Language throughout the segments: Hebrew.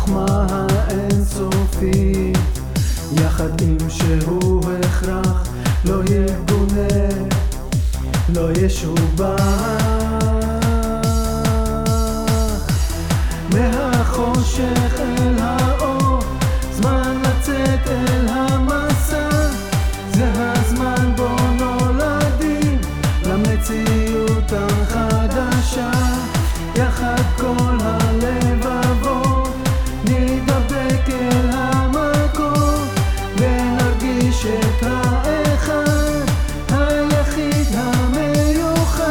החוכמה האינסופית, יחד עם שהוא הכרח, לא יגונה, לא ישובח. מהחושך אל האור, זמן לצאת אל המסע, זה הזמן בו נולדים למציאות החדשה. יחד כל הלבבות נדבק אל המקור, ונרגיש את האחד היחיד המיוחד.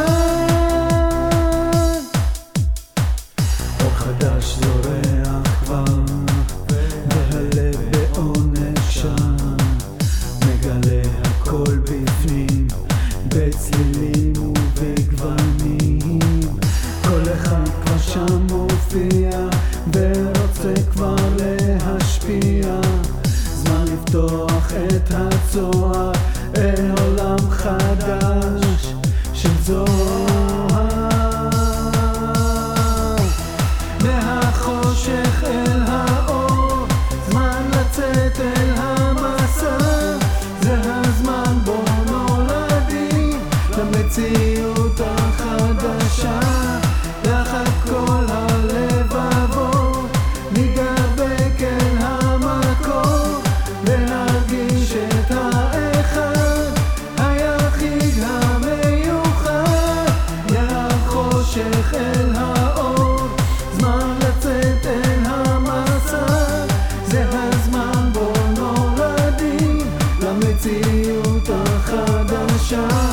אור חדש זורח כבר, והלב בעונג שם, מגלה הכל בפנים, בצלילים ובגוונים. כל אחד כבר שם מופיע ורוצה כבר להשפיע, זמן לפתוח את הצוהר אל עולם חדש של זוהר. מהחושך אל האור, זמן לצאת אל המסע, זה הזמן בו נולדים למציאות החדשה. יחד כל הלבבות נדבק אל המקור, ונרגיש את האחד היחיד המיוחד. מהחושך אל האור, זמן לצאת אל המסע, זה הזמן בו נולדים למציאות החדשה.